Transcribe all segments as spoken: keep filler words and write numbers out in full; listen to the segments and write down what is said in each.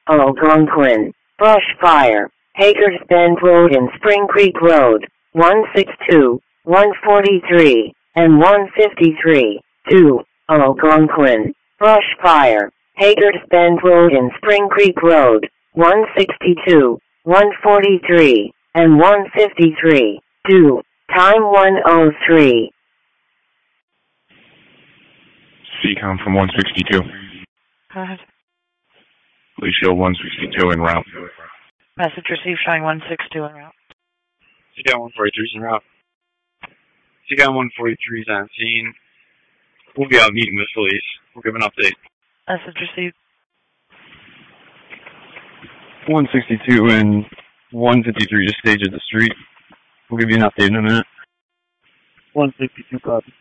Algonquin, brush fire, Hager's Bend Road and Spring Creek Road, one sixty-two, one forty-three, and one fifty-three. two. Algonquin, brush fire, Hager's Bend Road and Spring Creek Road, one sixty-two, one forty-three, and one fifty-three. two. Time one oh three. C COM from one sixty-two. Go ahead. Please show one sixty-two en route. Message received showing one sixty-two en route. C COM one forty-three is en route. C COM one forty-three is on scene. We'll be out meeting with police. We'll give an update. Message received. one sixty-two and one fifty-three just stage at the street. We'll give you an update in a minute. one sixty-two copy.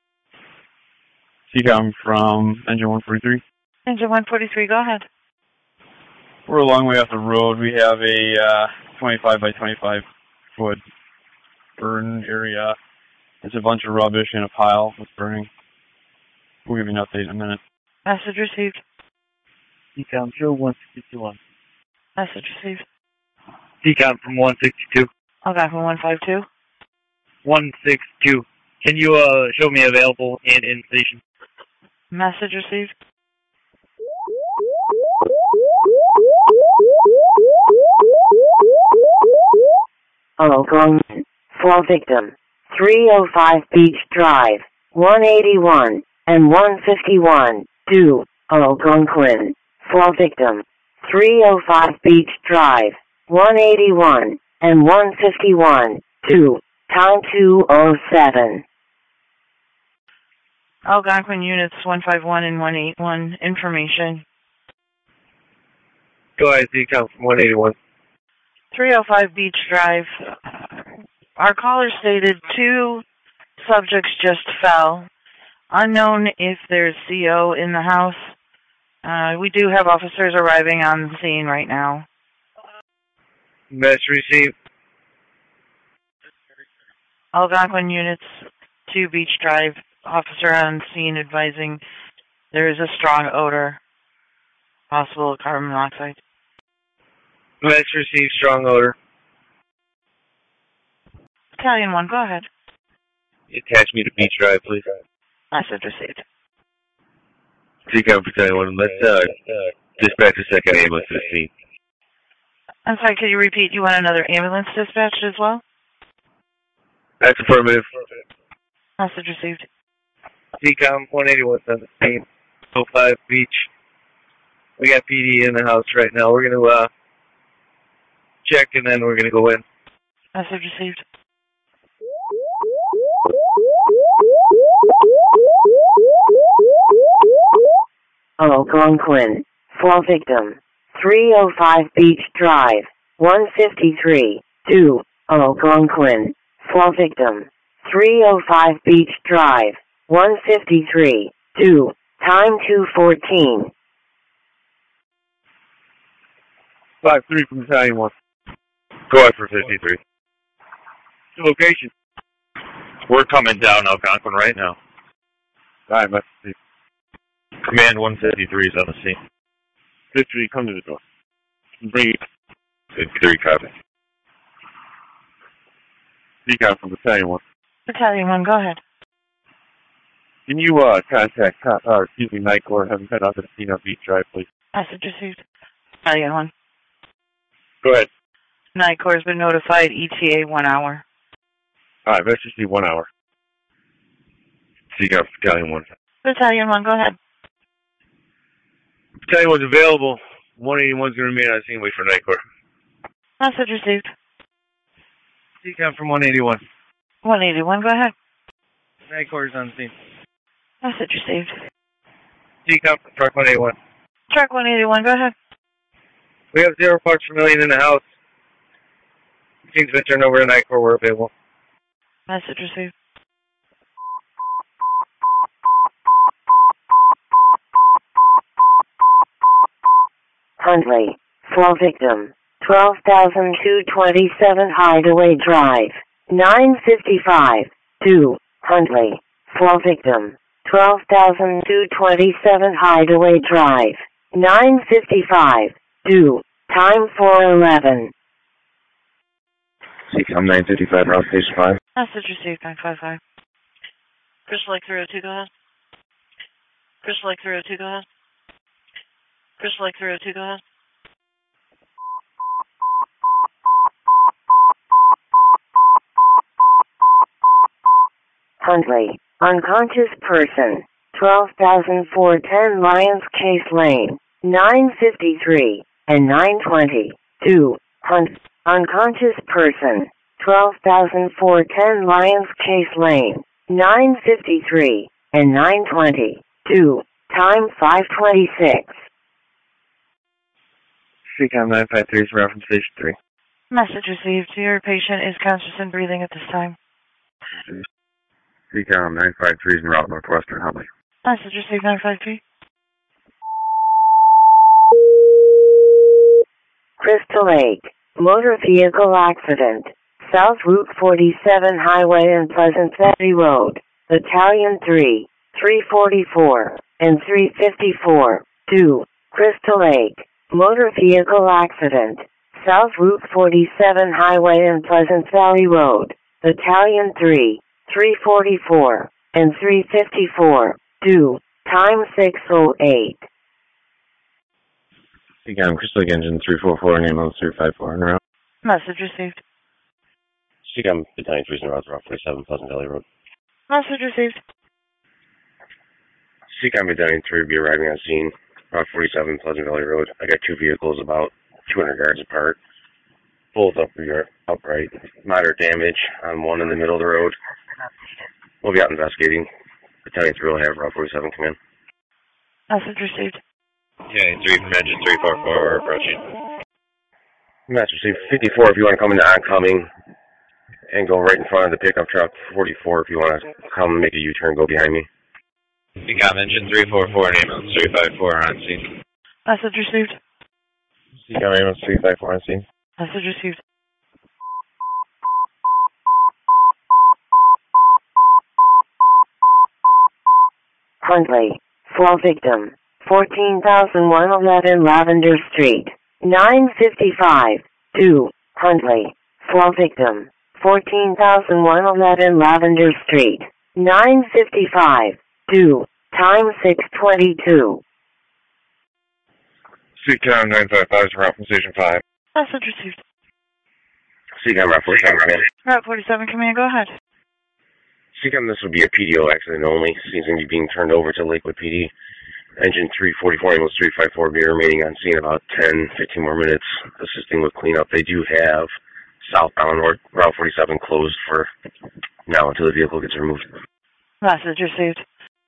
C COM from engine one forty-three. Engine one forty-three, go ahead. We're a long way off the road. We have a uh, twenty-five by twenty-five foot burn area. It's a bunch of rubbish in a pile that's burning. We'll give you an update in a minute. Message received. C COM show one sixty-two on. Message received. C COM from one sixty-two. Okay, from one fifty-two. one sixty-two. Can you uh, show me available and in station? Message received. Algonquin, for victim, three oh five Beach Drive, one eighty-one, and one fifty-one. two. Algonquin, for victim, three oh five Beach Drive, one eighty-one, and one fifty-one. two. Time two oh seven. Algonquin units one fifty-one and one eighty-one. Information. Go ahead, C COM from one eighty-one. three oh five Beach Drive. Our caller stated two subjects just fell. Unknown if there's C O in the house. Uh, we do have officers arriving on the scene right now. Message received. Algonquin units two Beach Drive. Officer on scene advising there is a strong odor. Possible carbon monoxide. Message received. Strong odor. Battalion one, go ahead. Attach me to Beach Drive, please. Message received. C COM Battalion one, let's uh, dispatch a second ambulance to the scene. I'm sorry, could you repeat? You want another ambulance dispatched as well? That's affirmative. Message received. C COM one eighty-one on the scene. oh five Beach. We got P D in the house right now. We're going to uh, check and then we're going to go in. Message received. Algonquin, for victim, three oh five Beach Drive, one fifty-three. two. Algonquin, for victim, three oh five Beach Drive, one fifty-three. two. Time two fourteen. five three from Battalion one. Go ahead for fifty-three. Location. We're coming down Algonquin right now. Alright, let's see. Command one fifty-three is on the scene. fifty-three, come to the door. Bring it. fifty-three, copy. C COM from Battalion one. Battalion one, go ahead. Can you uh, contact, uh, excuse me, Night Corps, have them head out to the scene on Beach Drive, please? Message received. Battalion one. Go ahead. Night Corps has been notified. E T A one hour. Alright, let's just do one hour. C COM Battalion one. Battalion one, go ahead. Battalion one's available. one eighty-one's going to remain on scene, wait for Night Corps. Message received. C COM from one eighty-one. one eighty-one, go ahead. Night Corps is on scene. Message received. C COM from truck one eighty-one. Truck one eighty-one, go ahead. We have zero parts per million in the house. Machine's been turned over to Night Corps, we're available. Message received. Huntley, for victim, twelve thousand two hundred twenty-seven Hideaway Drive, nine fifty-five. two. Huntley, for victim, twelve thousand two hundred twenty-seven Hideaway Drive, nine fifty-five. two. Time four eleven. C COM nine fifty-five, route station five. Message received, nine five five. Crystal Lake three oh two, go ahead. Crystal Lake three oh two, go ahead. Crystal Lake three oh two, go ahead. Huntley, unconscious person, twelve thousand four hundred ten Lions Case Lane, nine fifty-three and nine twenty. two. Hunt, unconscious person, twelve thousand four hundred ten Lions Case Lane, nine fifty-three and nine twenty. two. Time five twenty-six. C COM nine five three is route from station three. Message received. Your patient is conscious and breathing at this time. C COM nine five three is in route northwestern Huntley. Message received, nine five three. Crystal Lake, motor vehicle accident, South Route forty-seven Highway and Pleasant Valley Road, Battalion three, three forty-four, and three fifty-four. two. Crystal Lake, motor vehicle accident, South Route forty-seven Highway and Pleasant Valley Road, Battalion three, three forty-four, and three fifty-four. two. Time six oh eight. C COM Crystal Lake engine three four four, name on three five four en route. Message received. C COM Battalion three is in route to route forty-seven Pleasant Valley Road. Message received. C COM Battalion three will be arriving on scene, route forty-seven Pleasant Valley Road. I got two vehicles about two hundred yards apart, both up upright. Moderate damage on one in the middle of the road. We'll be out investigating. Battalion three will have route forty-seven come in. Message received. Okay, three from engine three four four approaching. Message received fifty-four if you want to come into oncoming and go right in front of the pickup truck. forty-four if you want to come make a U-turn, go behind me. C COM engine three four four, ambulance three five four on scene. Message received. C COM ambulance three five four on scene. Message received. Huntley, fall victim, fourteen thousand one hundred eleven Lavender Street, nine fifty-five. two. Huntley, fall victim, fourteen thousand one hundred eleven Lavender Street, nine fifty-five. two. Time six twenty-two. C COM nine five five is route from station five. Message received. C COM route forty-seven come in. Route forty-seven, command, go ahead. C COM, this would be a P D O accident only. Seems to be being turned over to Lakewood P D. Engine three forty-four, ambulance three five four will be remaining on scene about ten, fifteen more minutes, assisting with cleanup. They do have southbound or route forty-seven closed for now until the vehicle gets removed. Message received.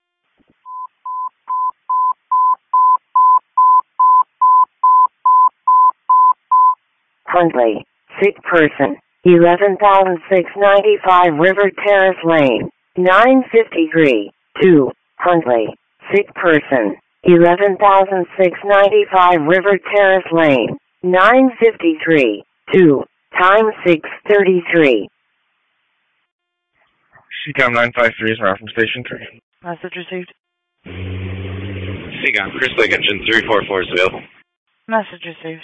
Huntley, sick person, eleven thousand six hundred ninety-five River Terrace Lane, nine fifty-three. two. Huntley, sick person, eleven thousand six hundred ninety-five River Terrace Lane, nine fifty-three. two. Time six thirty-three. C COM nine five three is route from station three. Message received. C COM Crystal Lake engine three four four is available. Message received.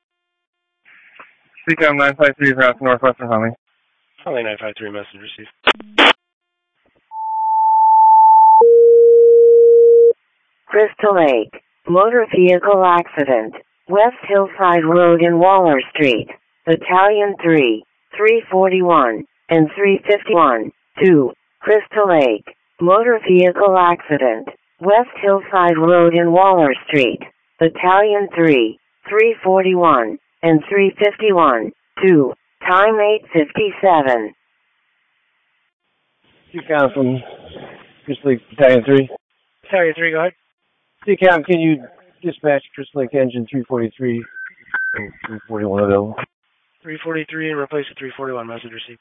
C COM nine five three is route to northwestern Huntley. Huntley nine five three, message received. Crystal Lake, motor vehicle accident, West Hillside Road and Waller Street, Battalion three, three forty-one, and three fifty-one. two. Crystal Lake, motor vehicle accident, West Hillside Road and Waller Street, Battalion three, three forty-one, and three fifty-one. two. Time eight fifty-seven. C COM from Crystal Lake Battalion three. Battalion three, go ahead. C COM, can you dispatch Crystal Lake engine three forty-three and three forty-one available? three forty-three and replace the three forty-one, message received.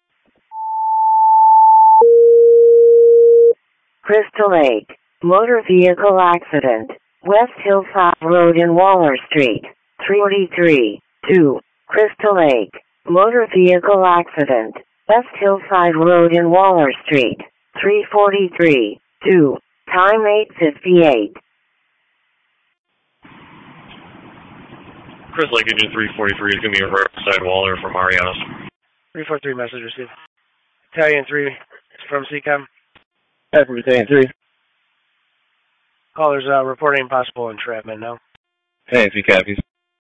Crystal Lake, motor vehicle accident, West Hillside Road and Waller Street, three forty-three. two. Crystal Lake, motor vehicle accident, West Hillside Road and Waller Street, three forty-three. two. Time eight fifty-eight. Chris Lake, Engine three forty-three is going to be a Riverside Waller from Marianas. three four three message received. Battalion three from C COM. Back from Battalion three. Callers uh, reporting possible entrapment now. Battalion three copies.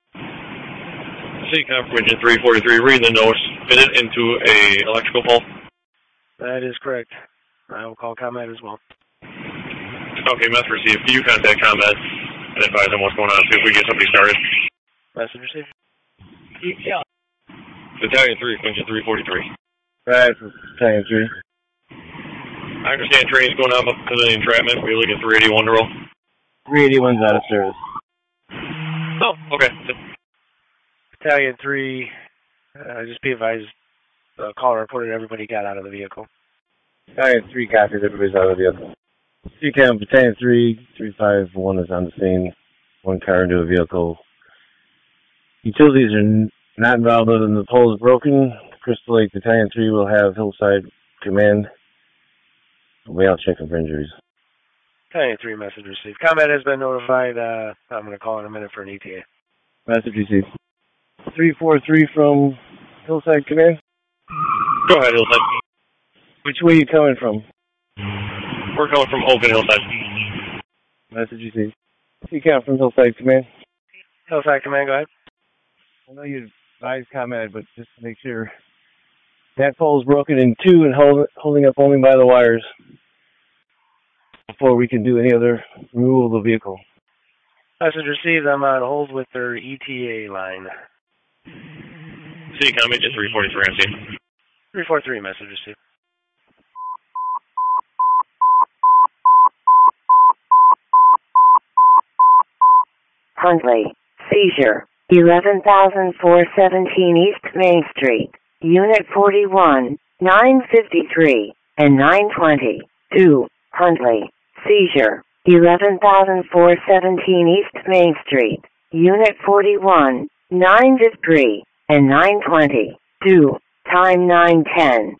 C COM from Engine three forty-three, read the notes, fitted into a electrical pole. That is correct. I will call combat as well. Okay, message received. Can you contact combat and advise them what's going on, see if we get somebody started? Message received. Yeah. Battalion three, Engine three forty-three. Right, from Battalion three. I understand training's going on up to the entrapment. We're looking at three eighty-one to roll. three eighty-one's out of service. Oh, okay. Battalion three, uh, just be advised, the caller reported everybody got out of the vehicle. Battalion three copies, everybody's out of the vehicle. C COM, Battalion three, three five one is on the scene. One car into a vehicle. Utilities are n not involved other than the pole is broken. Crystal Lake, Battalion three will have Hillside Command. We'll out checking for injuries. Battalion three message received. Combat has been notified. Uh, I'm going to call in a minute for an E T A. Message received. three four three from Hillside Command. Go ahead, Hillside. Which way are you coming from? We're coming from Open Hillside. Message received. C COM from Hillside Command. Hillside Command, go ahead. I know you advised combat, but just to make sure. That pole is broken in two and hold, holding up only by the wires before we can do any other removal of the vehicle. Message received. I'm on hold with their E T A line. C COM, Engine three forty-three on scene. three four three message received. Huntley, seizure, eleven thousand four hundred seventeen East Main Street, Unit forty-one, nine fifty-three, and nine twenty, two, Huntley, seizure, eleven thousand four hundred seventeen East Main Street, Unit forty-one, nine fifty-three, and nine twenty, two, time nine ten.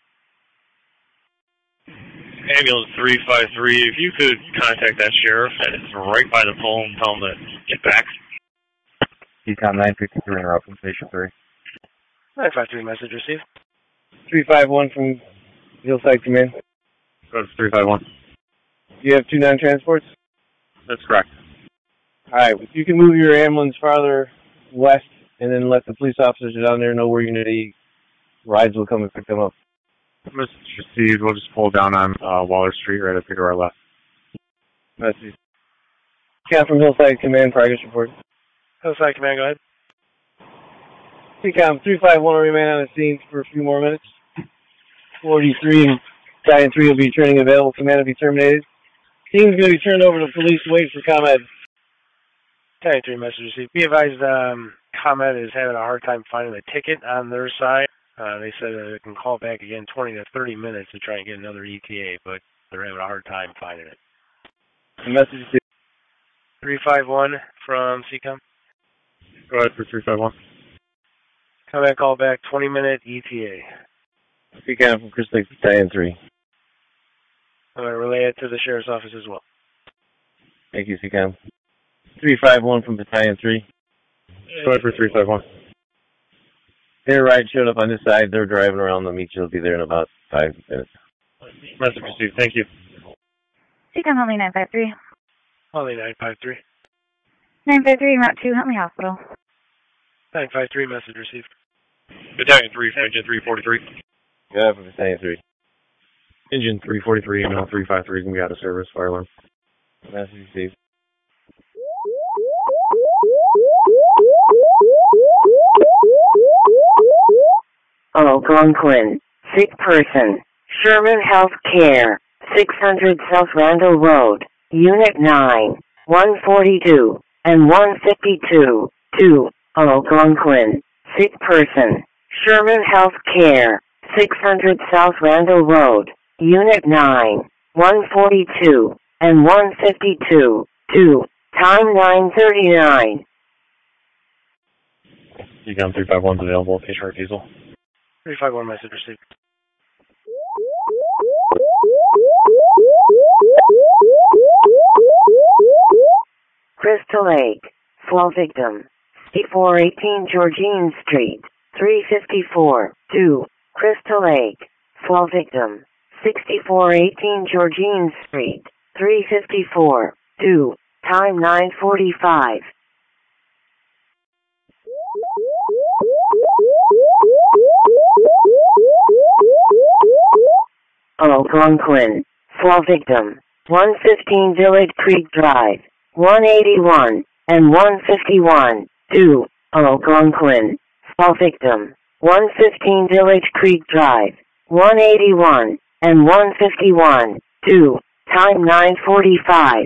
Ambulance three five three, if you could contact that sheriff that is right by the pole and tell him to get back. C COM nine fifty-three, interrupt from Station three. nine five three message received. three five one from Hillside Command. Go to three five one. You have two non-transports? That's correct. Alright, you can move your ambulance farther west and then let the police officers down there know where you're going to be. Rides will come and pick them up. Message received. We'll just pull down on uh, Waller Street right up here to our left. Message. Count from Hillside Command, progress report. Hillside Command, go ahead. C COM three five one will remain on the scene for a few more minutes. forty-three and Battalion three will be turning available. Command will be terminated. Team's going to be turned over to police. Wait for combat. Battalion three message received. Be advised, um, combat is having a hard time finding a ticket on their side. Uh, they said that it can call back again twenty to thirty minutes to try and get another E T A, but they're having a hard time finding it. The message is three five one from C COM. Go ahead for three five one. Combat call back, twenty minute E T A. C COM from Crystal Lake Battalion three. I'm going to relay it to the sheriff's office as well. Thank you, C COM. three five one from Battalion three. Go ahead for three five one. Their ride showed up on this side. They're driving around. They'll meet you. They'll be there in about five minutes. Message received. Thank you. C COM Huntley nine five three. Huntley nine five three. nine five three, Route two, Huntley Hospital. nine five three, message received. Battalion three, Engine three forty-three. Yeah, from Battalion three. Engine three forty-three, email three five three is going to be out of service. Fire alarm. Message received. Algonquin, sick person, Sherman Health Care, six hundred South Randall Road, Unit nine, one forty-two, and one fifty-two, two, Algonquin, sick person, Sherman Health Care, six hundred South Randall Road, Unit nine, one forty-two, and one fifty-two, two, time nine thirty-nine. C COM three five one is available. Patient refusal. three five one, message received. Crystal Lake, fall victim, sixty-four eighteen Georgine Street, three fifty-four, two, Crystal Lake. Fall victim, sixty-four eighteen Georgine Street, three fifty-four, two, time nine forty-five. Algonquin. Fall victim, one fifteen Village Creek Drive, one eighty-one, and one fifty-one, two, Algonquin. Fall victim, one fifteen Village Creek Drive, one eighty-one, and one fifty-one, two, time nine forty-five.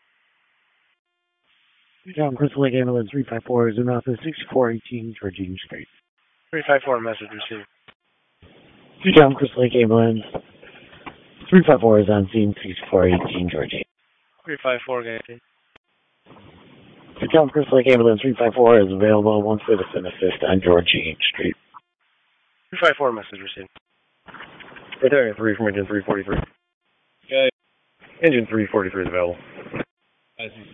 John Crystal Lake Ambulance three five four is in office sixty-four eighteen Georgine Street. three five four, message received. John Crystal Lake Ambulance three five four is on scene sixty-four eighteen Georgine. three five four, Gaiety. John Crystal Lake Ambulance three five four is available. One citizen assist on Georgine Street. three five four, message received. Right there, three from engine three forty-three. Okay. Engine three forty-three is available. I see.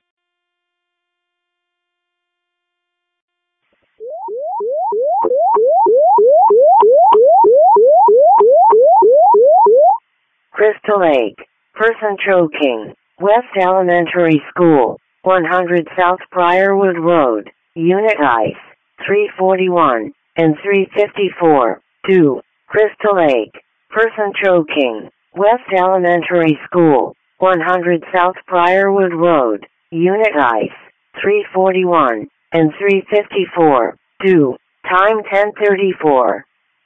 Crystal Lake. Person choking. West Elementary School. one hundred South Briarwood Road. Unit ICE. three forty-one and three fifty-four. two. Crystal Lake. Person choking. West Elementary School. one hundred South Briarwood Road. Unit ICE. three forty-one and three fifty-four. two. Time ten thirty-four.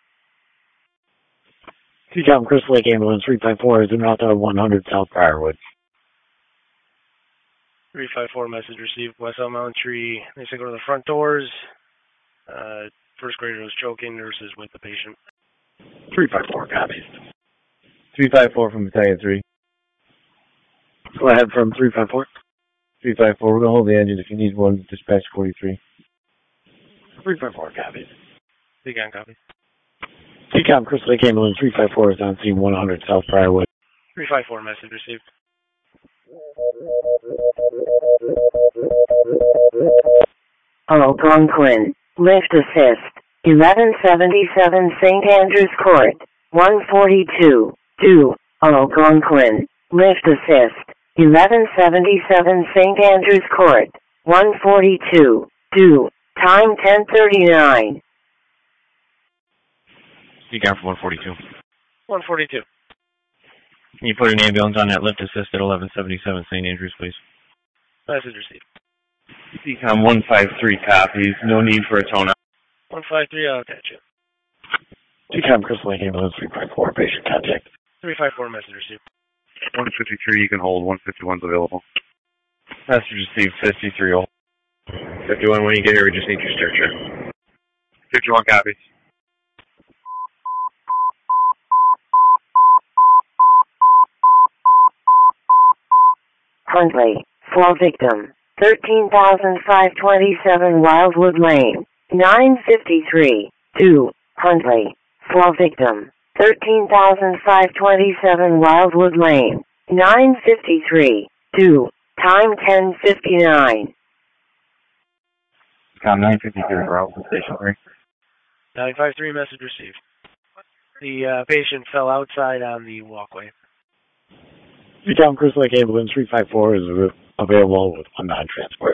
John Crystal Lake Ambulance three five four is in route to one hundred South Briarwood. three five four, message received. West Elementary. They said go to the front doors. Uh, first grader was choking. Nurses with the patient. three five four, copies. three five four from Battalion three. Go ahead from three five four. three five four, we're going to hold the engine. If you need one, dispatch forty-three. three five four, copies. Beacon, copy. T-Com Crystal Lake Ambulance three five four is on scene one hundred South Briarwood. three five four, message received. Algonquin. Lift assist. eleven seventy-seven Saint Andrews Court. one forty-two. two. Algonquin. Lift assist. eleven seventy-seven Saint Andrews Court. one forty-two. two. Time ten thirty-nine. Speak out for one forty-two. one forty-two. Can you put an ambulance on that lift assist at eleven seventy-seven Saint Andrews, please? Message received. C COM one five three copies. No need for a tone-out. one five three, I'll catch you. T-Com Crystal Lake Ambulance three five four, patient contact. three five four, message received. one fifty-three, you can hold. one fifty-one's available. Message received fifty-three. Hold. fifty-one, when you get here, we just need your stretcher. fifty-one copies. Huntley. Fall victim. thirteen thousand five hundred twenty-seven Wildwood Lane. nine fifty-three. two. Huntley. Fall victim. thirteen thousand five hundred twenty-seven Wildwood Lane. nine fifty-three. two. Time ten fifty-nine. COM nine fifty-three, route from station three. nine five three, message received. The uh, patient fell outside on the walkway. T-Com Crystal Lake Ambulance three five four is available with one non-transport.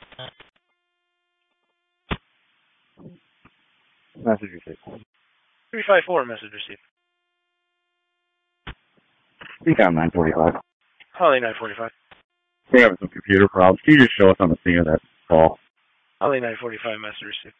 Message received. three five four, message received. C COM nine forty-five. Holly nine forty-five. We're having some computer problems. Can you just show us on the scene of that call? Holly nine forty-five, message received.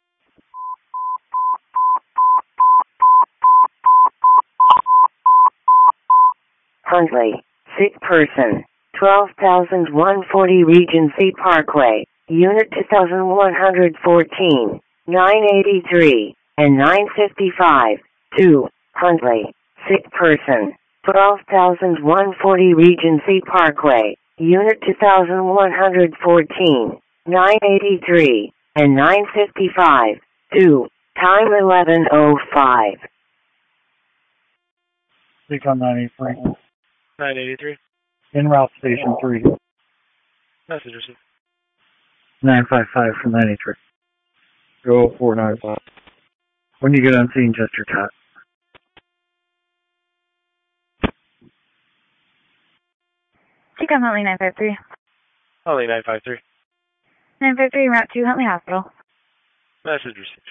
Huntley. Sick person. twelve thousand one hundred forty Regency Parkway. Unit two thousand one hundred fourteen. nine eighty-three and nine fifty-five. two. Huntley. Sick person. twelve thousand one hundred forty Regency Parkway. Unit two thousand one hundred fourteen. nine eighty-three and nine fifty-five. two. Time eleven oh five. C COM nine eighty-three. nine eighty-three. En route station three. Message received. nine five five from nine eighty-three. zero four nine five. When you get on scene, just your cut. Seacom Huntley nine five three. Huntley nine five three. nine five three, route to Huntley Hospital. Message received.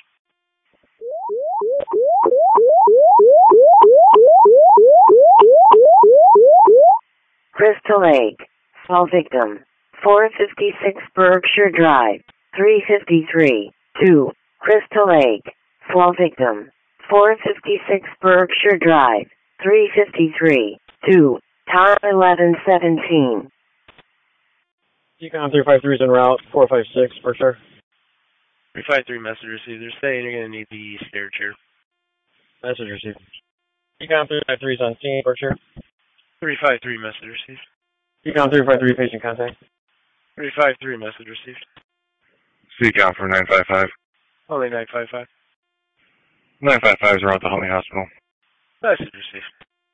Crystal Lake. Small victim. four fifty-six Berkshire Drive. three fifty-three. two. Crystal Lake. Small victim. four fifty-six Berkshire Drive. three fifty-three. two. Time eleven seventeen. Seacom three five three is en route. four five six Berkshire. three five three message received. They're saying you're going to need the stair chair. Message received. Seacom three five three is on scene, Berkshire. three five three message received. Seacom three five three, patient contact. three five three message received. Seacom for nine five five. Huntley nine five five. nine five five is around the Huntley Hospital. Message received.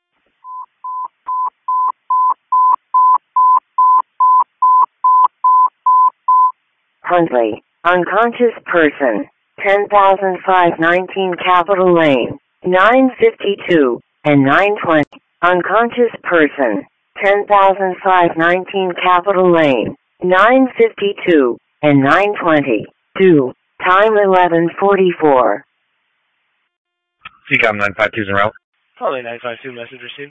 Huntley. Unconscious person. ten thousand five nineteen Capitol Lane. nine fifty-two and nine twenty. Unconscious person. ten thousand five nineteen Capitol Lane. nine fifty-two and nine twenty. two. Time eleven forty-four. Seacom nine five two is en route. Huntley nine five two message received.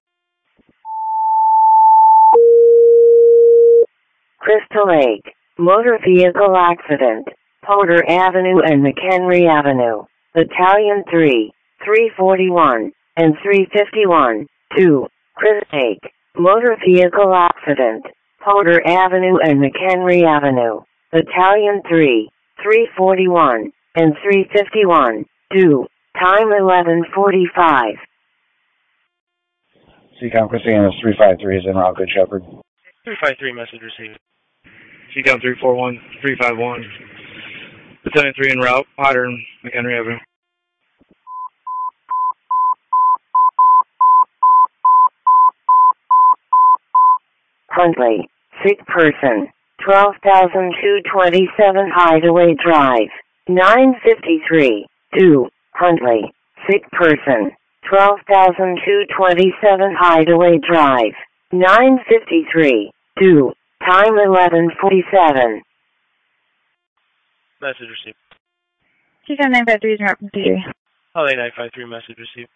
Crystal Lake. Motor vehicle accident. Porter Avenue and McHenry Avenue. Battalion three. three forty-one and three fifty-one. two. Crystal Lake. Motor vehicle accident. Porter Avenue and McHenry Avenue. Battalion three. three forty-one and three fifty-one. two. Time eleven forty-five. Seacom Christiana three five three is en route, Good Shepherd. three five three message received. Seacom three four one, three five one. Battalion three en route, Potter and McHenry Avenue. Huntley. Sick person. twelve thousand two hundred twenty-seven Hideaway Drive. nine fifty-three. two. Huntley. Sick person. twelve thousand two hundred twenty-seven Hideaway Drive. nine fifty-three. two. Time eleven forty-seven. Message received. Seacom nine five three is en route from P three. Huntley nine five three message received.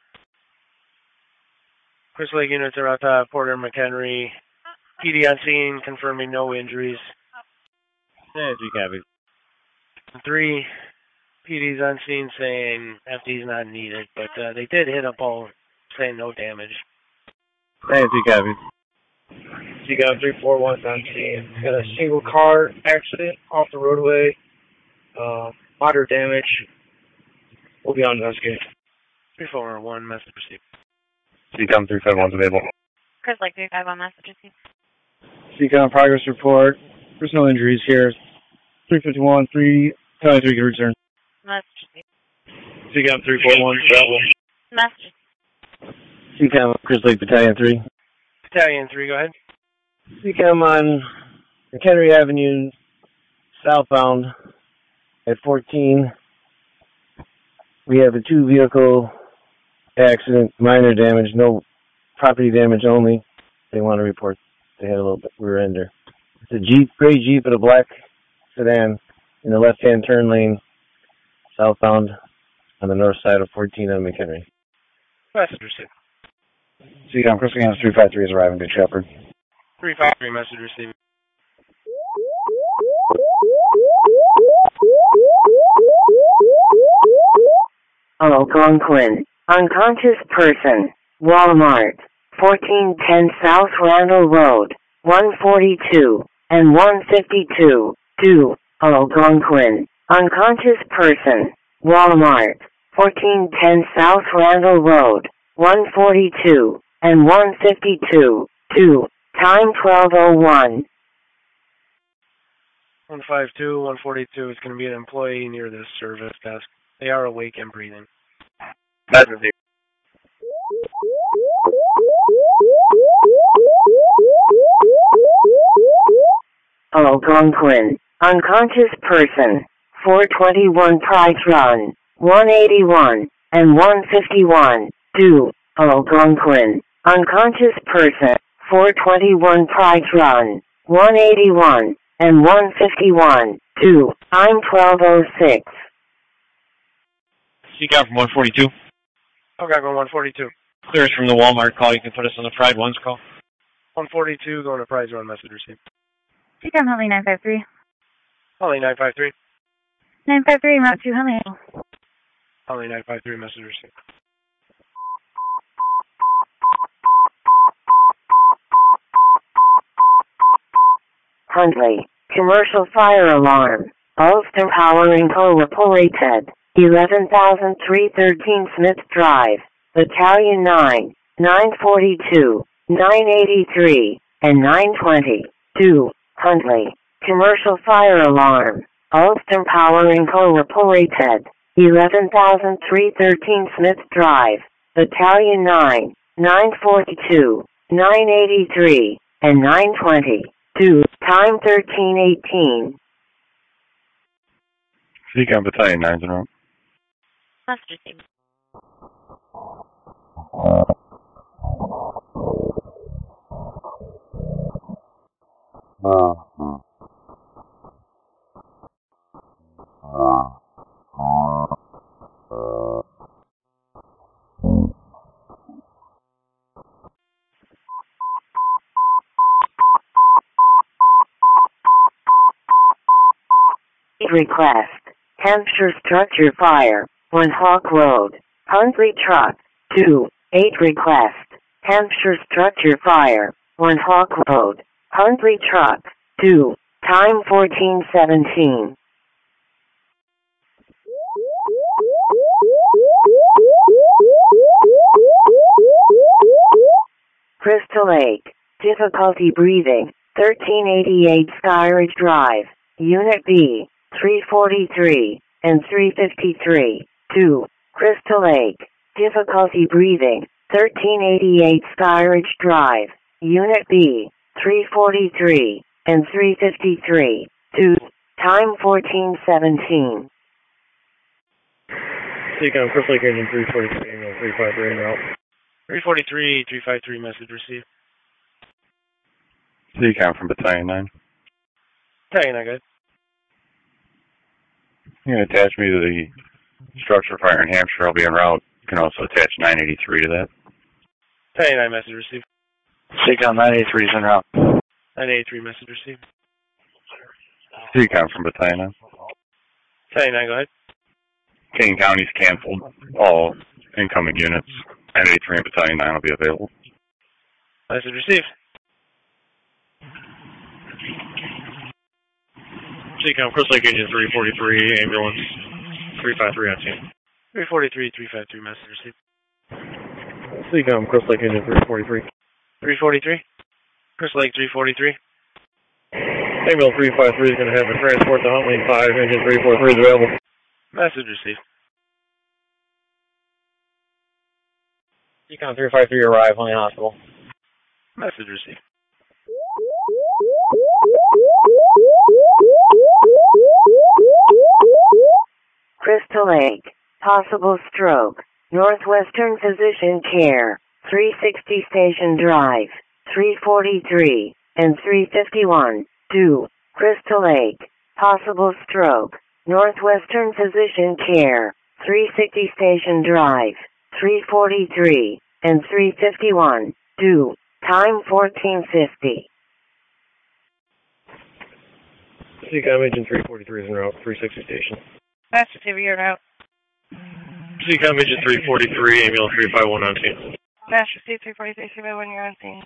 Crystal Lake units are out to Porter and McHenry. P D on scene, confirming no injuries. Yeah, three copies. Three P Ds on scene saying F D is not needed, but uh, they did hit a ball saying no damage. Yeah, three copies. Seacom three four one is on scene. Got a single car accident off the roadway. Uh, moderate damage. We'll be on investigation. three four one message received. Seacom three five one is available. Chris Lake three five one message received. Seacom progress report. There's no injuries here. three fifty-one, three twenty-three can return. Message received. Seacom three four one, travel. Message. Seacom Chris Lake Battalion three. Battalion three, go ahead. Seacom on McHenry Avenue, southbound at fourteen. We have a two-vehicle accident, minor damage, no property damage only. They want to report they had a little bit rear ender. It's a Jeep, gray Jeep and a black sedan in the left-hand turn lane, southbound on the north side of fourteen on McHenry. Message received. Seacom Christiana three five three is arriving to Shepherd. three five three message received. Algonquin. Unconscious person. Walmart. fourteen ten South Randall Road. one forty-two and one fifty-two. two. Algonquin. Unconscious person. Walmart. fourteen ten South Randall Road. one forty-two and one fifty-two. two. Time twelve oh one. one five two, one forty-two is going to be an employee near this service desk. They are awake and breathing. That's received. Algonquin. Unconscious person. four twenty-one Price Run, one eighty-one, and one fifty-one, two, Algonquin, unconscious person, four twenty-one Price Run, one eighty-one, and one fifty-one, two, I'm twelve oh six. Seek out from one forty-two. Okay, going one forty-two. Clears from the Walmart call. You can put us on the Pride One's call. one forty-two, going to Price Run, message received. Seek out Huntley nine five three. Huntley nine five three. nine five three, Route two, Huntley. Huntley nine five three, message received. Huntley, commercial fire alarm, Ulster Power and Co. reported, eleven thousand three hundred thirteen Smith Drive, Battalion nine, nine forty-two, nine eighty-three, and nine twenty, two, Huntley, commercial fire alarm, Ulster Power and Co. reported, eleven thousand three hundred thirteen Smith Drive, Battalion nine, nine forty-two, nine eighty-three, and nine twenty, two, time thirteen eighteen. Seek out Battalion nine's en route. Message received. Request, Hampshire structure fire, one Hawk Road, Huntley truck, two, eight request, Hampshire structure fire, one Hawk Road, Huntley truck, two, time fourteen seventeen. Crystal Lake, difficulty breathing, thirteen eighty-eight Skyridge Drive, Unit B, three forty-three, and three fifty-three, two, Crystal Lake, difficulty breathing, thirteen eighty-eight Skyridge Drive, Unit B, three forty-three, and three fifty-three, two, time fourteen seventeen. Seek out Crystal Lake Engine three forty-three, and three five three en route. three forty-three, three five three, message received. Seek out from Battalion nine. Battalion nine, good. You can attach me to the structure fire in Hampshire. I'll be en route. You can also attach nine eighty-three to that. Battalion nine, message received. Seek out nine eighty-three is en route. nine eighty-three, message received. Seek out from Battalion nine. Battalion nine, go ahead. King County's canceled. All incoming units. nine eighty-three and Battalion nine will be available. Message received. Seek out Crystal Lake Engine three forty-three, ambulance three five three on scene. three forty-three, three five three, message received. Seek out Crystal Lake Engine three forty-three. three forty-three? Crystal Lake three forty-three? Ambulance three five three is going to have a transport to Huntley five, engine three forty-three is available. Message received. Seek out three five three arrive, Huntley Hospital. Message received. Crystal Lake, possible stroke, Northwestern Physician Care, three sixty Station Drive, three forty-three, and three fifty-one, two, Crystal Lake, possible stroke, Northwestern Physician Care, three sixty Station Drive, three forty-three, and three fifty-one, two, time fourteen fifty. Seek out Engine three forty-three is en route, three sixty station. Master T V, you're out. Seek out Engine three forty-three, ambulance three five one on scene. Master C three forty-three, three by one, you're on scene.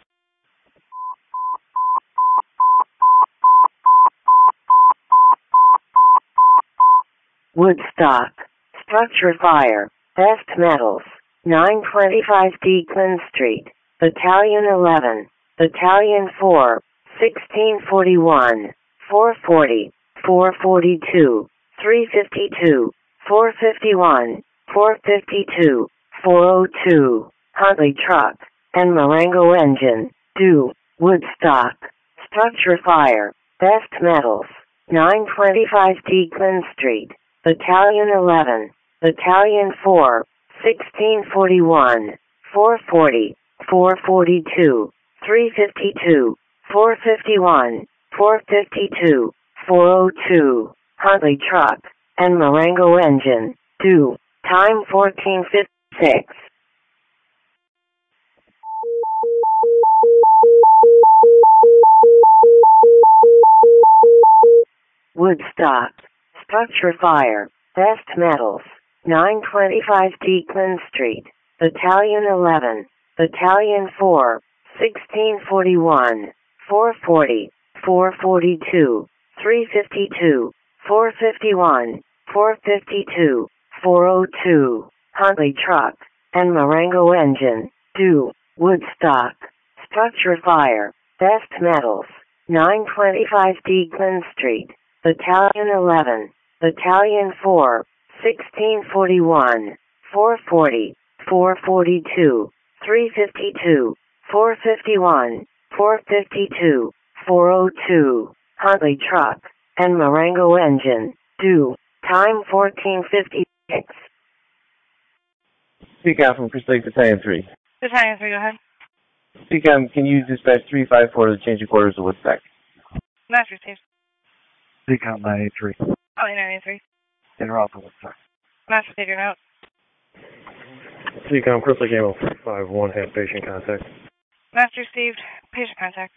Woodstock, structure fire, Best Metals, nine twenty-five D Glen Street, Battalion eleven, Battalion four, sixteen forty-one, four forty, four forty-two, three fifty-two, four fifty-one, four fifty-two, four oh two, Huntley truck, and Marengo engine, two, Woodstock, structure fire, Best Metals, nine twenty-five Deacon Street, Battalion eleven, Battalion four, sixteen forty-one, four forty, four forty-two, three fifty-two, four fifty-one, four fifty-two, four oh two, Huntley truck, and Marengo engine, two, time fourteen fifty-six. Woodstock, structure fire, best metals, nine twenty-five Deacon Street, Battalion eleven, Battalion four, sixteen forty-one, four forty, four forty-two, three fifty-two, four fifty-one, four fifty-two, four oh two, Huntley truck, and Marengo engine, two, Woodstock, structure fire, best metals, nine twenty-five Deacon Street, Battalion eleven, Battalion four, sixteen forty-one, four forty, four forty-two, three fifty-two, four fifty-one, four fifty-two, four oh two, Huntley truck, and Marengo engine, two, time fourteen fifty-six. Speak out from Crystal Lake Battalion three. Battalion three, go ahead. Speak out, can you dispatch three five four to change of quarters to Woodstock? Master received. Speak out nine eighty-three. Oh, nine eighty-three. En route to Woodstock. Master received, you're out. Seacom, Crystal Lake Ammo five one, have patient contact. Master received. Patient contact.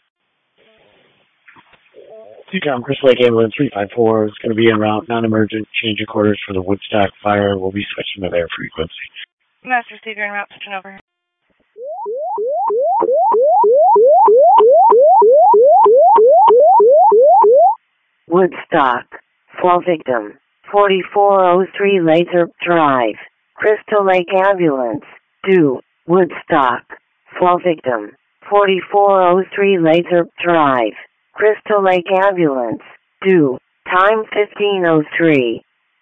Seacom, Crystal Lake Ambulance three five four is going to be en route, non-emergent, change of quarters for the Woodstock fire. We'll be switching to their frequency. Master received, you're en route, switching over. Woodstock, fall victim, forty-four oh three Lathrop Drive, Crystal Lake Ambulance, two, Woodstock, fall victim, forty-four oh three Lathrop Drive, Crystal Lake Ambulance, two, time fifteen oh three.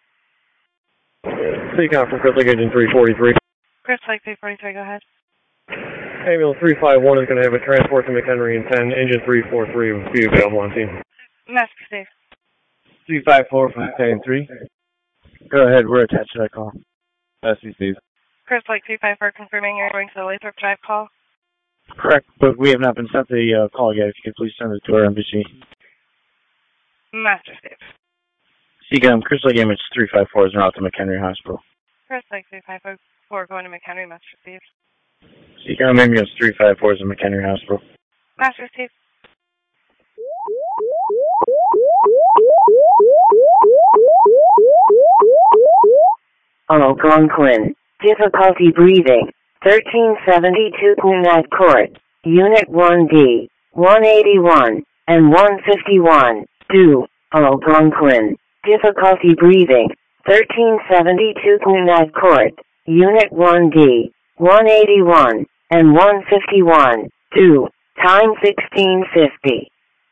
Seacom from Crystal Lake Engine three forty-three. Crystal Lake three forty-three, go ahead. Ambulance three five one is going to have a transport to McHenry and ten. Engine three forty-three will be available on scene. Master received. three five four from Battalion three. Go ahead, we're attached to that call. That's Steve. Crystal Lake three five four, confirming you're going to the Lathrop Drive call. Correct, but we have not been sent the uh, call yet. If you could please send it to our embassy. Master received. Seacom, Crystal Lake Ambulance three five four is en route to McHenry Hospital. Crystal Lake three five four, going to McHenry, Master received. Seacom Ambulance three five four is in McHenry Hospital. Master received. Algonquin, difficulty breathing, thirteen seventy-two Quinat Court, Unit one D, one eighty-one, and one fifty-one, two, Algonquin, difficulty breathing, thirteen seventy-two Quinat Court, Unit one D, one eighty-one, and one fifty-one, two, time sixteen fifty.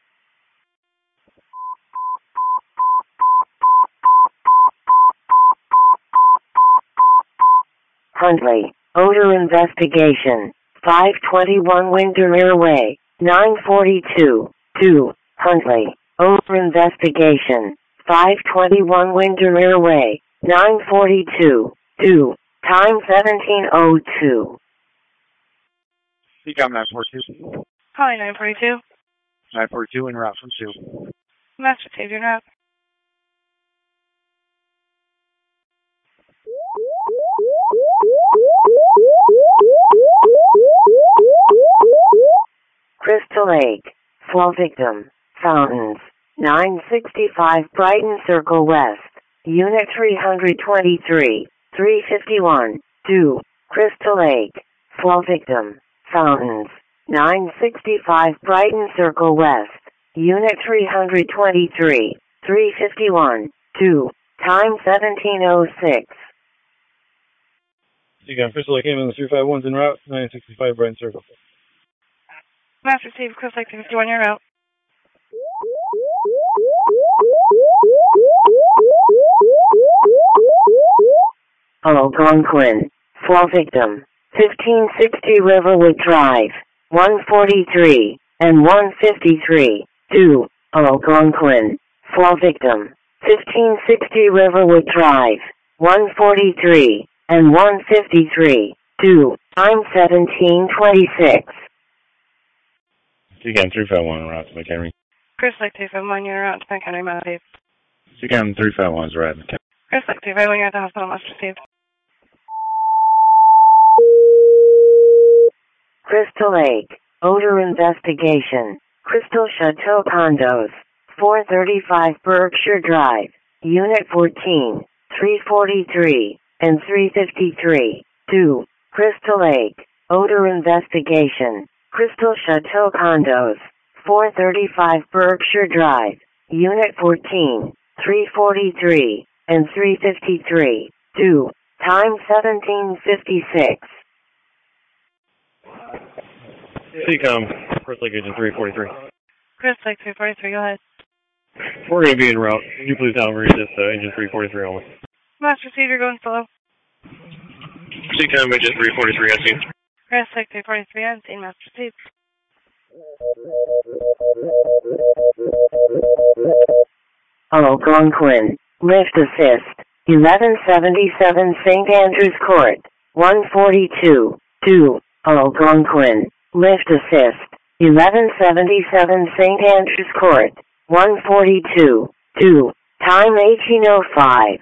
Huntley, odor investigation, five twenty-one Windermere Way, nine forty-two, two, Huntley, odor investigation, five twenty-one Windermere Way, nine forty-two, two, time seventeen oh two. Seacom nine forty-two. Calling nine forty-two. nine forty-two en route from two. Master received, you're out. Crystal Lake, fall victim, Fountains, nine sixty-five Brighton Circle West, Unit three twenty-three, three fifty-one, two, Crystal Lake, fall victim, Fountains, nine sixty-five Brighton Circle West, Unit three twenty-three, three fifty-one, two, time seventeen oh six. Seacom, Crystal Lake Ambulance three five one's en route, nine sixty-five Brighton Circle. Master received, Crystal Lake three fifty-one, you're out. Algonquin, fall victim, fifteen sixty Riverwood Drive, one forty-three, and one fifty-three, two, Algonquin, Fall victim, fifteen sixty Riverwood Drive, one forty-three, and one fifty-three, two, time seventeen twenty-six. C CAM three five one, route to McHenry. Chris Lake two five one, you're out to McHenry, Mount Steve. C CAM three five one is right, McHenry. Chris Lake two five one, you're at the hospital, must receive. Crystal Lake, odor investigation, Crystal Chateau Condos, four thirty-five Berkshire Drive, Unit fourteen, three forty-three, and three fifty-three, two, Crystal Lake, odor investigation, Crystal Chateau Condos, four thirty-five Berkshire Drive, Unit fourteen, three forty-three, and three fifty-three, two, time seventeen fifty-six. C CAM, Chris Lake Agent three forty-three. Chris Lake three forty-three, go ahead. We're going to be en route. Can you please downrange this uh, Engine three forty-three only? Must receive, you're going slow. C CAM Agent three forty-three, I see. Chris Lake three forty-three, I'm seeing must receive. Algonquin, lift assist, eleven seventy-seven Saint Andrews Court, one forty-two, two, Algonquin, lift assist, eleven seventy-seven Saint Andrews Court, one forty-two, two, time eighteen oh five.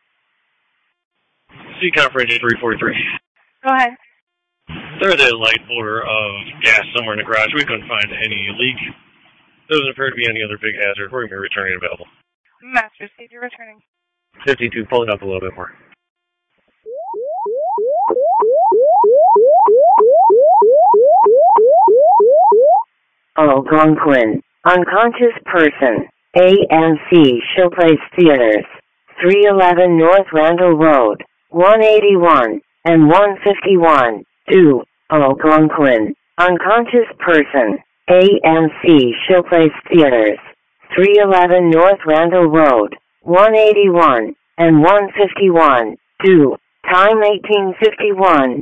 C CAM for Engine three forty-three. Go ahead. There is a light odor of gas somewhere in the garage. We couldn't find any leak. There doesn't appear to be any other big hazard. We're going to be returning available. Master, see you're returning. fifty-two, pull it up a little bit more. Algonquin, unconscious person, A M C Showplace Theaters, three eleven North Randall Road, one eighty-one, and one fifty-one, two, Algonquin, unconscious person, A M C Showplace Theaters, three eleven North Randall Road, one eighty-one, and one fifty-one, two, time eighteen fifty-one.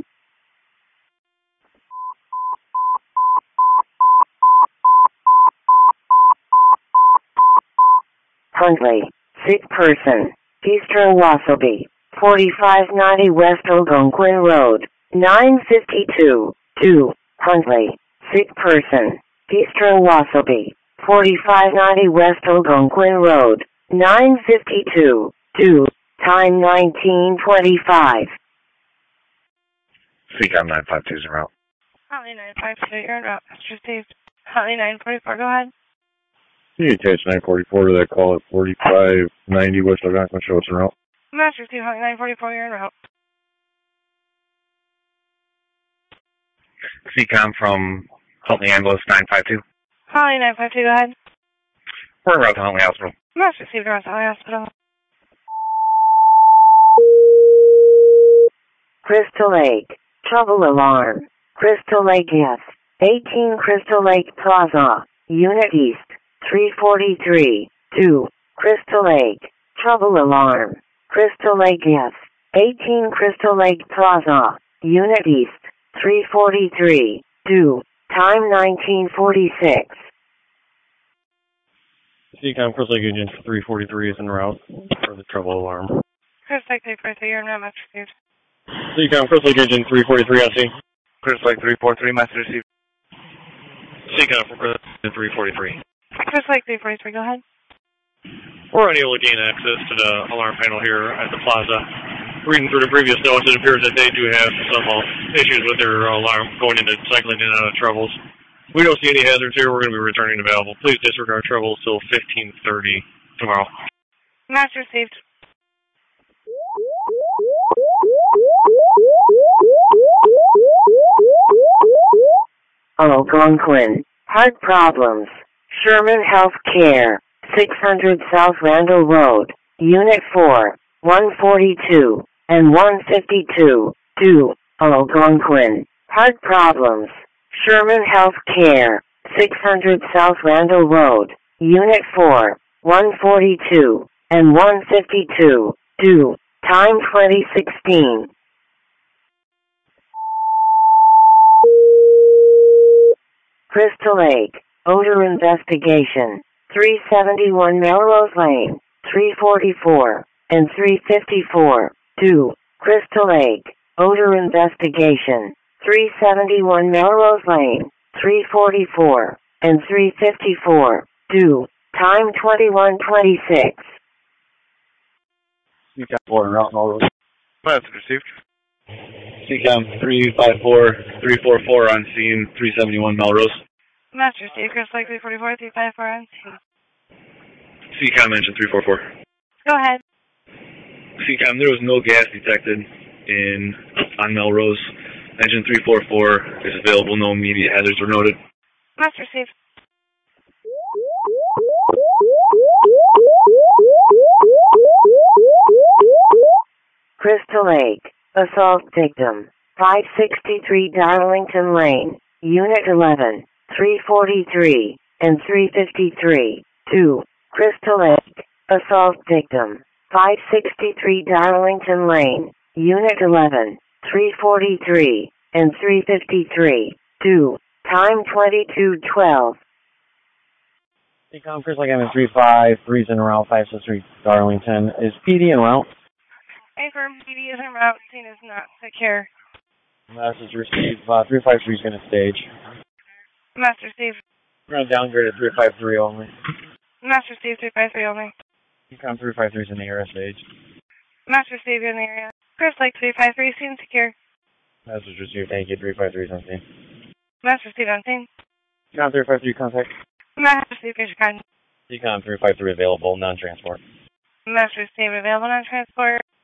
Huntley, sick person, Eastern Wassabi, forty-five ninety West Algonquin Road, nine fifty-two, two, Huntley, sick person, Eastern Wassabi, forty-five ninety West Algonquin Road, nine fifty-two, two, time nineteen twenty-five. C CAM nine five two zero. Holly nine five two, you're in route. Master received. Holly nine forty-four, go ahead. Can you attach nine forty-four to that call at forty-five ninety West Algonquin? Show it's en route. Master received, Holly nine forty-four, you're in route. C CAM from Huntley Ambulance nine five two. Holly nine five two, go ahead. We're en route to Huntley Hospital. Master received, route to Holly Hospital. Crystal Lake, trouble alarm, Crystal Lake yes, eighteen Crystal Lake Plaza, Unit East, three forty-three, two, Crystal Lake, trouble alarm, Crystal Lake yes, eighteen Crystal Lake Plaza, Unit East, three forty-three, two, time nineteen forty-six. C CAM Crystal Lake Agent three forty-three is en route for the trouble alarm. Chris Lake three forty-three, you're in route. Master received. C CAM Crystal Lake Agent three forty-three, I see. Crystal Lake three forty-three, Master received. C CAM for Crystal Lake three forty-three. Chris Lake three forty-three, go ahead. We're unable to gain access to the alarm panel here at the plaza. Reading through the previous notes, it appears that they do have some uh, issues with their alarm going into cycling in and out of troubles. We don't see any hazards here. We're going to be returning available. Please disregard troubles till fifteen thirty tomorrow. Master received. Algonquin, heart problems, Sherman Health Care, six hundred South Randall Road, Unit four, one forty-two, and one fifty-two, two, Algonquin, heart problems, Sherman Health Care, six hundred South Randall Road, Unit four, one forty-two, and one fifty-two, two, time twenty sixteen. Crystal Lake, odor investigation, three seventy-one Melrose Lane, three forty-four, and three fifty-four. two. Crystal Lake, odor investigation, three seventy-one Melrose Lane, three forty-four, and three fifty-four. two. Time twenty-one twenty-six. C COM four en route Melrose. Message received. C COM three five four, three four four on scene, three seventy-one Melrose. Master Steve, Chris Lake three forty-four, three five four on scene. C COM engine three four four. Go ahead. C COM, there was no gas detected in on Melrose. Engine three four four is available. No immediate hazards were noted. Master Steve. Crystal Lake, assault victim, five sixty-three Darlington Lane, Unit eleven, three forty-three, and three fifty-three. two. Crystal Lake, assault victim, five sixty-three Darlington Lane, Unit eleven, three forty-three, and three fifty-three. two. Time twenty-two twelve. C COM, Chris Lake, M three five, three's en route, five six three Darlington. Is P D en route? Affirm, P D is en route. Scene is not secure. Message received. Uh, three five three is going to stage. Master Steve. We're going to downgrade to three five three only. Master Steve, three five three only. C COM three five three is in the area stage. Master Steve, you're in the area. Chris Lake, three five three, scene secure. Message received. Thank you. three five three is on scene. Master Steve on scene. C COM three five three, contact. Master Steve, here's your con. C COM three five three available, non-transport. Master Steve, available on transport.